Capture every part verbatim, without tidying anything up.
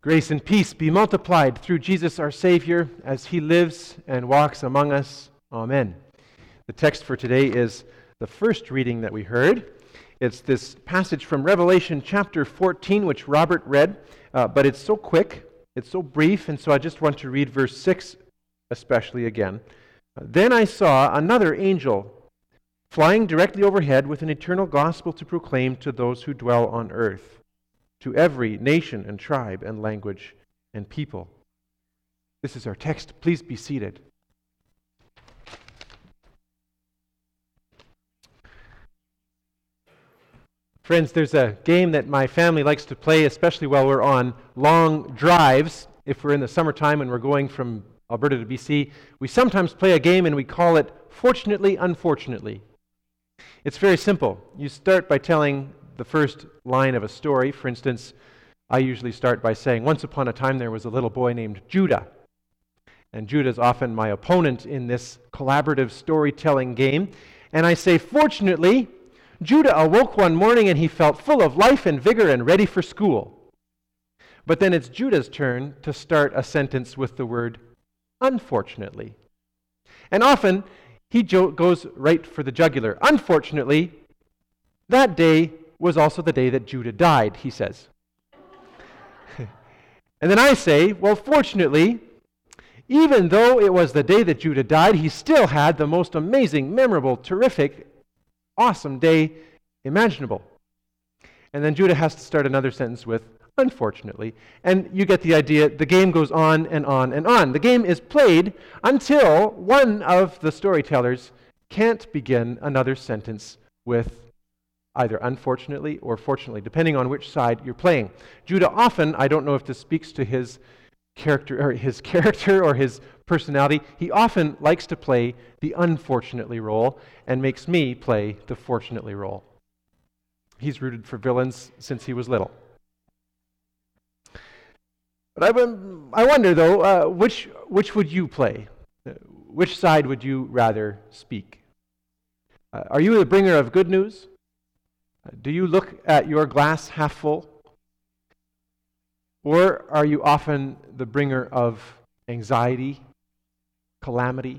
Grace and peace be multiplied through Jesus our Savior as He lives and walks among us. Amen. The text for today is the first reading that we heard. It's this passage from Revelation chapter fourteen, which Robert read, uh, but it's so quick, it's so brief, and so I just want to read verse six especially again. Then I saw another angel flying directly overhead with an eternal gospel to proclaim to those who dwell on earth, to every nation and tribe and language and people. This is our text. Please be seated. Friends, there's a game that my family likes to play, especially while we're on long drives. If we're in the summertime and we're going from Alberta to B C, we sometimes play a game and we call it Fortunately, Unfortunately. It's very simple. You start by telling the first line of a story. For instance, I usually start by saying, once upon a time there was a little boy named Judah. And Judah is often my opponent in this collaborative storytelling game. And I say, fortunately, Judah awoke one morning and he felt full of life and vigor and ready for school. But then it's Judah's turn to start a sentence with the word unfortunately. And often he jo- goes right for the jugular. Unfortunately, that day was also the day that Judah died, he says. And then I say, well, fortunately, even though it was the day that Judah died, he still had the most amazing, memorable, terrific, awesome day imaginable. And then Judah has to start another sentence with, unfortunately. And you get the idea. The game goes on and on and on. The game is played until one of the storytellers can't begin another sentence with either unfortunately or fortunately, depending on which side you're playing. Judah often, I don't know if this speaks to his character or his character or his personality, he often likes to play the unfortunately role and makes me play the fortunately role. He's rooted for villains since he was little. But I, I wonder, though, uh, which which would you play? Which side would you rather speak? Uh, are you the bringer of good news? Uh, do you look at your glass half full? Or are you often the bringer of anxiety, calamity?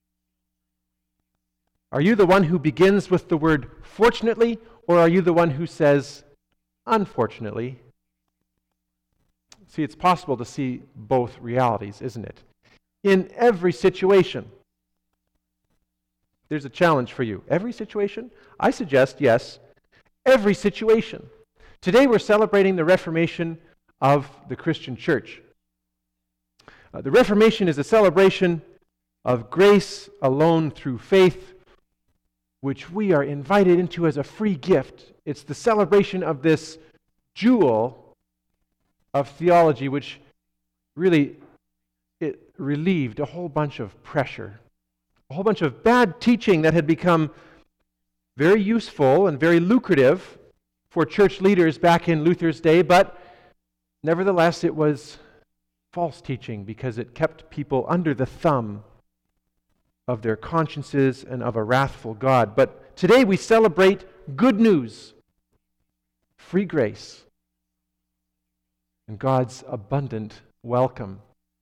Are you the one who begins with the word fortunately, or are you the one who says unfortunately? See, it's possible to see both realities, isn't it? In every situation. There's a challenge for you. Every situation? I suggest, yes, every situation. Today we're celebrating the Reformation of the Christian church. Uh, the Reformation is a celebration of grace alone through faith, which we are invited into as a free gift. It's the celebration of this jewel of theology, which really it relieved a whole bunch of pressure, a whole bunch of bad teaching that had become very useful and very lucrative for church leaders back in Luther's day, but nevertheless it was false teaching because it kept people under the thumb of their consciences and of a wrathful God. But today we celebrate good news, free grace, and God's abundant welcome.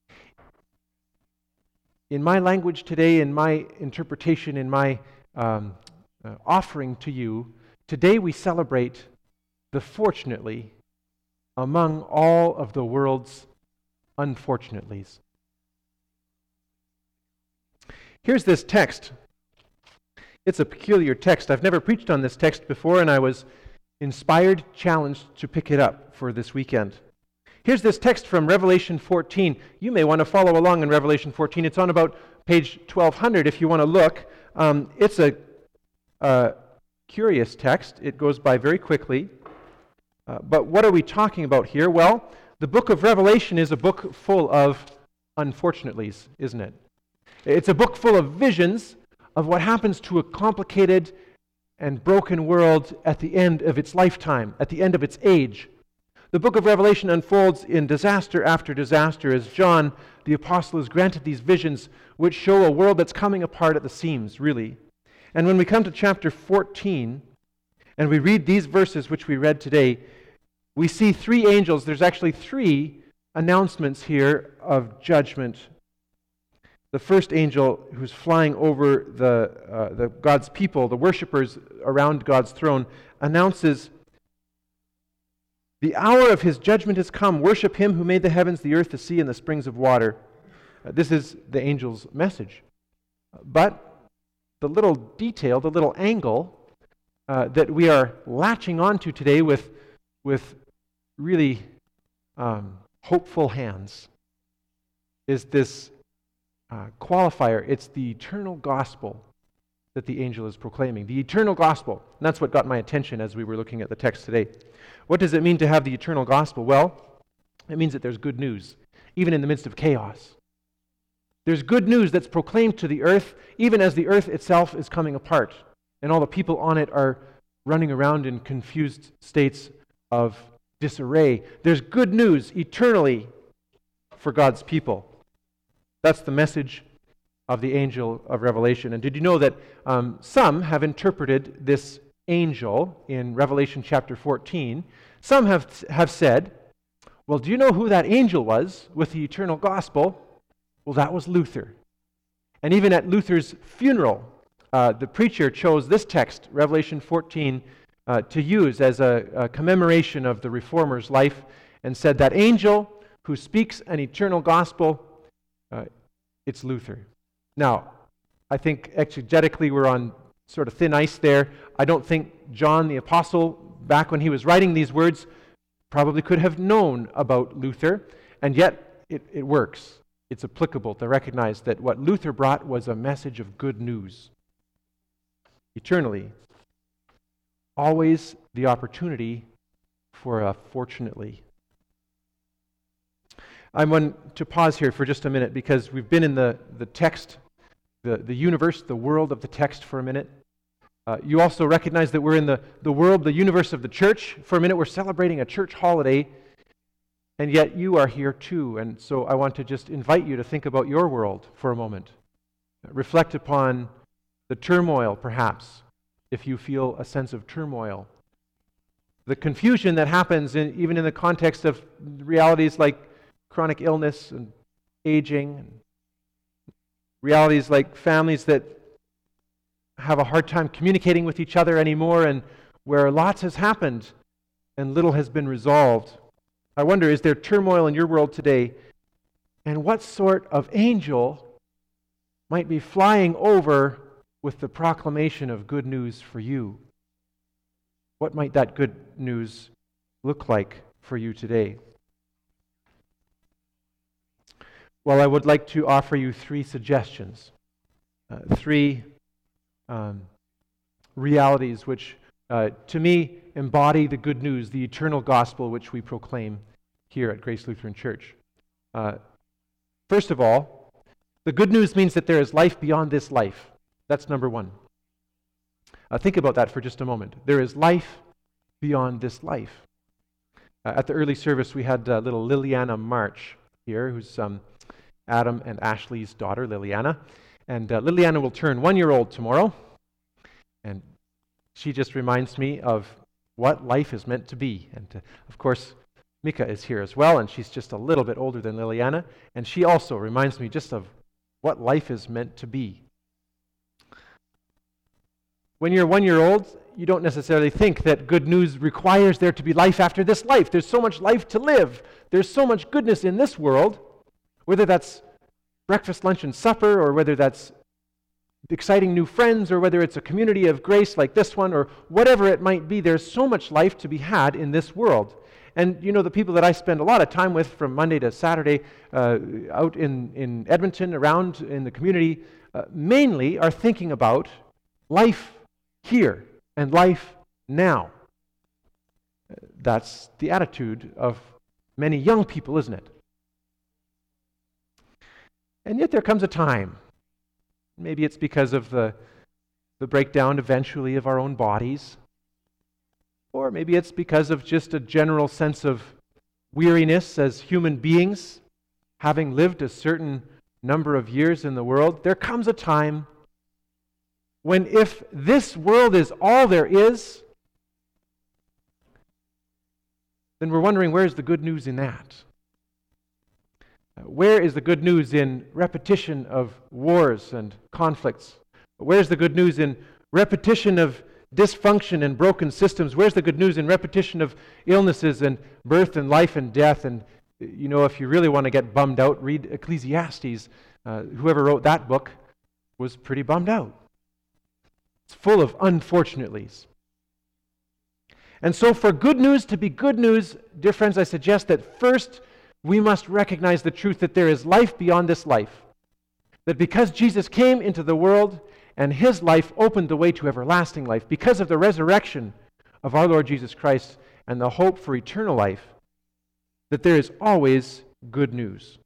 In my language today, in my interpretation, in my um, uh, offering to you, today we celebrate the fortunately among all of the world's unfortunatelies. Here's this text. It's a peculiar text. I've never preached on this text before, and I was inspired, challenged to pick it up for this weekend. Here's this text from Revelation fourteen. You may want to follow along in Revelation fourteen. It's on about page twelve hundred if you want to look. Um, it's a, a curious text. It goes by very quickly. Uh, but what are we talking about here? Well, the book of Revelation is a book full of unfortunatelies, isn't it? It's a book full of visions of what happens to a complicated and broken world at the end of its lifetime, at the end of its age. The book of Revelation unfolds in disaster after disaster as John, the apostle, is granted these visions which show a world that's coming apart at the seams, really. And when we come to chapter fourteen, and we read these verses which we read today, we see three angels. There's actually three announcements here of judgment. The first angel who's flying over the, uh, the God's people, the worshipers around God's throne, announces, "The hour of his judgment has come. Worship him who made the heavens, the earth, the sea, and the springs of water." Uh, this is the angel's message. But the little detail, the little angle uh, that we are latching onto today with, with really um, hopeful hands is this Uh, qualifier. It's the eternal gospel that the angel is proclaiming. The eternal gospel. And that's what got my attention as we were looking at the text today. What does it mean to have the eternal gospel? Well, it means that there's good news, even in the midst of chaos. There's good news that's proclaimed to the earth, even as the earth itself is coming apart, and all the people on it are running around in confused states of disarray. There's good news eternally for God's people. That's the message of the angel of Revelation. And did you know that um, some have interpreted this angel in Revelation chapter fourteen? Some have, have said, well, do you know who that angel was with the eternal gospel? Well, that was Luther. And even at Luther's funeral, uh, the preacher chose this text, Revelation fourteen, uh, to use as a, a commemoration of the Reformer's life, and said that angel who speaks an eternal gospel, Uh, it's Luther. Now, I think exegetically we're on sort of thin ice there. I don't think John the Apostle, back when he was writing these words, probably could have known about Luther, and yet it, it works. It's applicable to recognize that what Luther brought was a message of good news. Eternally. Always the opportunity for a fortunately. I want to pause here for just a minute because we've been in the, the text, the, the universe, the world of the text for a minute. Uh, you also recognize that we're in the, the world, the universe of the church. For a minute, we're celebrating a church holiday, and yet you are here too. And so I want to just invite you to think about your world for a moment. Reflect upon the turmoil, perhaps, if you feel a sense of turmoil. The confusion that happens in, even in the context of realities like chronic illness and aging, and realities like families that have a hard time communicating with each other anymore, and where lots has happened and little has been resolved. I wonder, is there turmoil in your world today? And what sort of angel might be flying over with the proclamation of good news for you? What might that good news look like for you today? Well, I would like to offer you three suggestions, uh, three um, realities which, uh, to me, embody the good news, the eternal gospel which we proclaim here at Grace Lutheran Church. Uh, first of all, the good news means that there is life beyond this life. That's number one. Uh, think about that for just a moment. There is life beyond this life. Uh, at the early service, we had uh, little Liliana March here, who's um, Adam and Ashley's daughter, Liliana. And uh, Liliana will turn one year old tomorrow. And she just reminds me of what life is meant to be. And uh, of course, Mika is here as well, and she's just a little bit older than Liliana. And she also reminds me just of what life is meant to be. When you're one year old, you don't necessarily think that good news requires there to be life after this life. There's so much life to live. There's so much goodness in this world, whether that's breakfast, lunch, and supper, or whether that's exciting new friends, or whether it's a community of grace like this one, or whatever it might be. There's so much life to be had in this world. And you know, the people that I spend a lot of time with from Monday to Saturday uh, out in, in Edmonton, around in the community, uh, mainly are thinking about life here and life now. That's the attitude of many young people, isn't it? And yet there comes a time, maybe it's because of the, the breakdown eventually of our own bodies, or maybe it's because of just a general sense of weariness as human beings, having lived a certain number of years in the world. There comes a time when, if this world is all there is, then we're wondering, where's the good news in that? Where is the good news in repetition of wars and conflicts? Where's the good news in repetition of dysfunction and broken systems? Where's the good news in repetition of illnesses and birth and life and death? And, you know, if you really want to get bummed out, read Ecclesiastes. Uh, whoever wrote that book was pretty bummed out. It's full of unfortunately's. And so for good news to be good news, dear friends, I suggest that first we must recognize the truth that there is life beyond this life. That because Jesus came into the world and his life opened the way to everlasting life, because of the resurrection of our Lord Jesus Christ and the hope for eternal life, that there is always good news.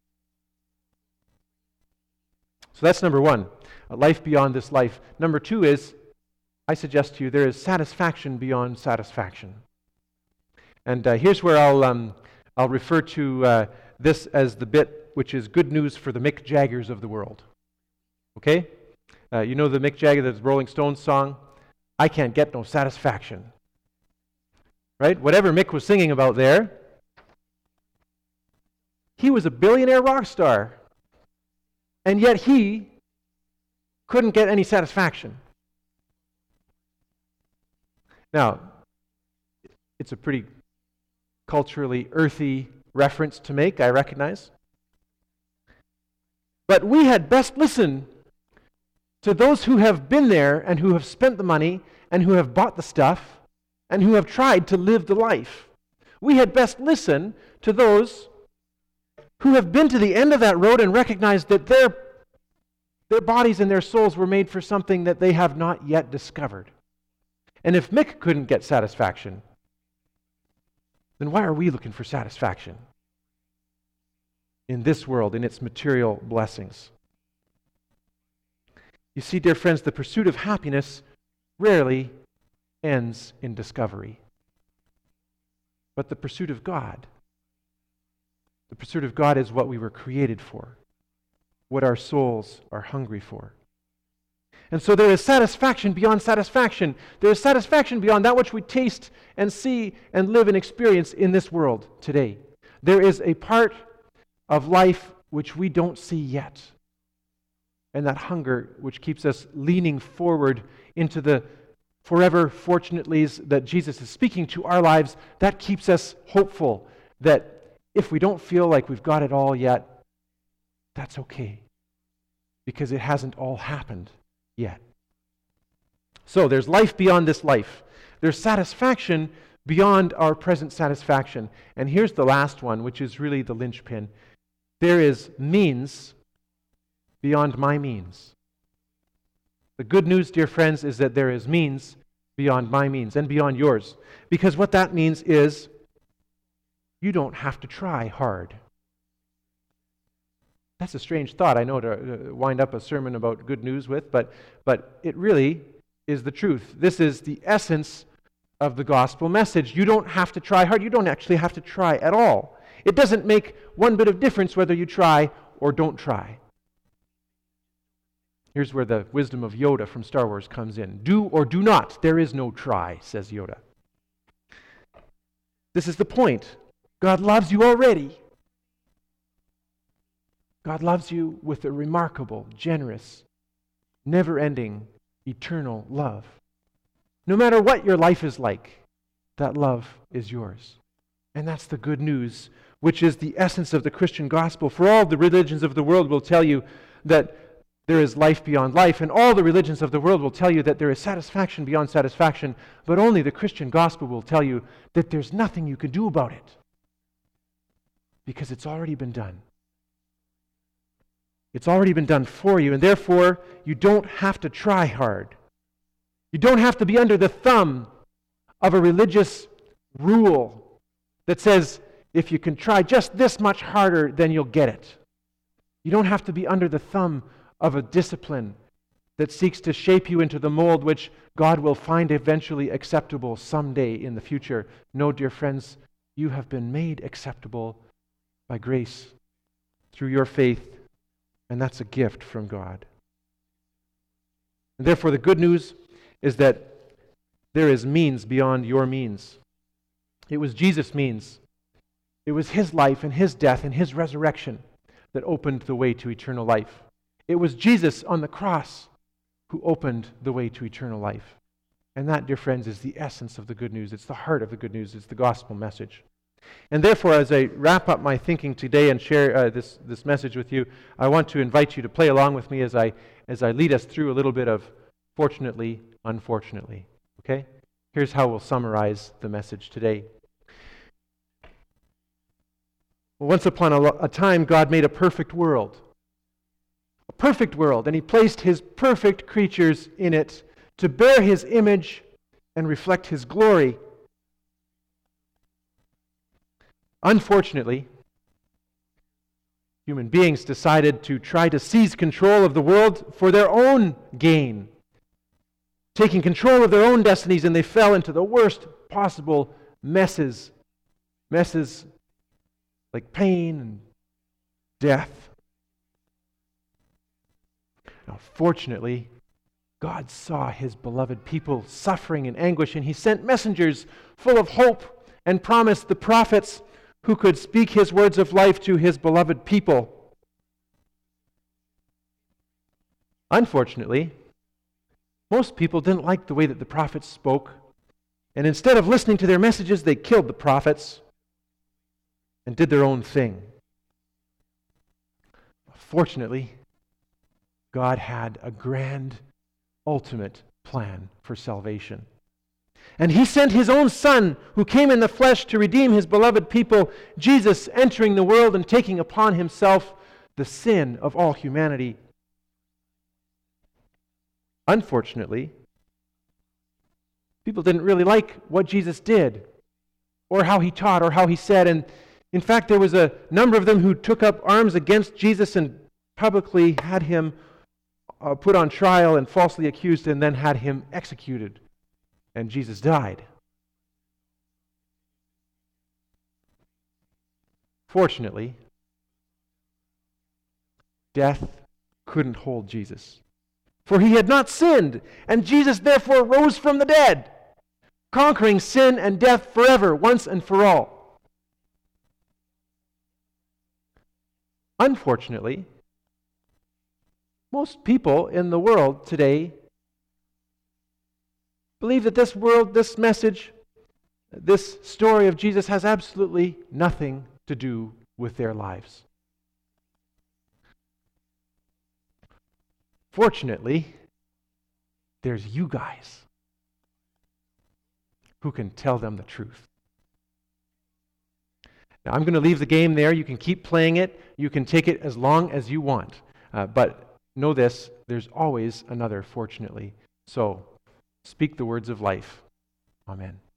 So that's number one, a life beyond this life. Number two is, I suggest to you, there is satisfaction beyond satisfaction. And uh, here's where I'll um, I'll refer to uh, this as the bit which is good news for the Mick Jaggers of the world. Okay? Uh, you know the Mick Jagger, the Rolling Stones song, I can't get no satisfaction. Right? Whatever Mick was singing about there, he was a billionaire rock star. And yet he couldn't get any satisfaction. Now, it's a pretty culturally earthy reference to make, I recognize. But we had best listen to those who have been there and who have spent the money and who have bought the stuff and who have tried to live the life. We had best listen to those who have been to the end of that road and recognized that their, their bodies and their souls were made for something that they have not yet discovered. And if Mick couldn't get satisfaction, then why are we looking for satisfaction in this world, in its material blessings? You see, dear friends, the pursuit of happiness rarely ends in discovery. But the pursuit of God, the pursuit of God is what we were created for, what our souls are hungry for. And so there is satisfaction beyond satisfaction. There is satisfaction beyond that which we taste and see and live and experience in this world today. There is a part of life which we don't see yet. And that hunger which keeps us leaning forward into the forever fortunatelys that Jesus is speaking to our lives, that keeps us hopeful that if we don't feel like we've got it all yet, that's okay. Because it hasn't all happened yet. So there's life beyond this life. There's satisfaction beyond our present satisfaction. And here's the last one, which is really the linchpin. There is means beyond my means. The good news, dear friends, is that there is means beyond my means and beyond yours. Because what that means is you don't have to try hard. That's a strange thought, I know, to wind up a sermon about good news with, but, but it really is the truth. This is the essence of the gospel message. You don't have to try hard. You don't actually have to try at all. It doesn't make one bit of difference whether you try or don't try. Here's where the wisdom of Yoda from Star Wars comes in. Do or do not. There is no try, says Yoda. This is the point. God loves you already. God loves you with a remarkable, generous, never-ending, eternal love. No matter what your life is like, that love is yours. And that's the good news, which is the essence of the Christian gospel. For all the religions of the world will tell you that there is life beyond life, and all the religions of the world will tell you that there is satisfaction beyond satisfaction, but only the Christian gospel will tell you that there's nothing you can do about it, because it's already been done. It's already been done for you, and therefore you don't have to try hard. You don't have to be under the thumb of a religious rule that says, if you can try just this much harder, then you'll get it. You don't have to be under the thumb of a discipline that seeks to shape you into the mold which God will find eventually acceptable someday in the future. No, dear friends, you have been made acceptable by grace through your faith, and that's a gift from God. And therefore, the good news is that there is means beyond your means. It was Jesus' means. It was His life and His death and His resurrection that opened the way to eternal life. It was Jesus on the cross who opened the way to eternal life. And that, dear friends, is the essence of the good news. It's the heart of the good news. It's the gospel message. And therefore, as I wrap up my thinking today and share uh, this, this message with you, I want to invite you to play along with me as I, as I lead us through a little bit of fortunately, unfortunately. Okay? Here's how we'll summarize the message today. Once upon a, a time, God made a perfect world. A perfect world. And He placed His perfect creatures in it to bear His image and reflect His glory. Unfortunately, human beings decided to try to seize control of the world for their own gain, taking control of their own destinies, and they fell into the worst possible messes. Messes like pain and death. Now, fortunately, God saw His beloved people suffering in anguish, and He sent messengers full of hope and promised the prophets who could speak His words of life to His beloved people. Unfortunately, most people didn't like the way that the prophets spoke, and instead of listening to their messages, they killed the prophets and did their own thing. Fortunately, God had a grand, ultimate plan for salvation. And He sent His own Son, who came in the flesh to redeem His beloved people, Jesus entering the world and taking upon Himself the sin of all humanity. Unfortunately, people didn't really like what Jesus did, or how He taught, or how He said. And in fact, there was a number of them who took up arms against Jesus and publicly had Him uh, put on trial and falsely accused, and then had Him executed. And Jesus died. Fortunately, death couldn't hold Jesus, for He had not sinned, and Jesus therefore rose from the dead, conquering sin and death forever, once and for all. Unfortunately, most people in the world today believe that this world, this message, this story of Jesus has absolutely nothing to do with their lives. Fortunately, there's you guys who can tell them the truth. Now, I'm going to leave the game there. You can keep playing it. You can take it as long as you want. Uh, but know this, there's always another, fortunately. So, speak the words of life. Amen.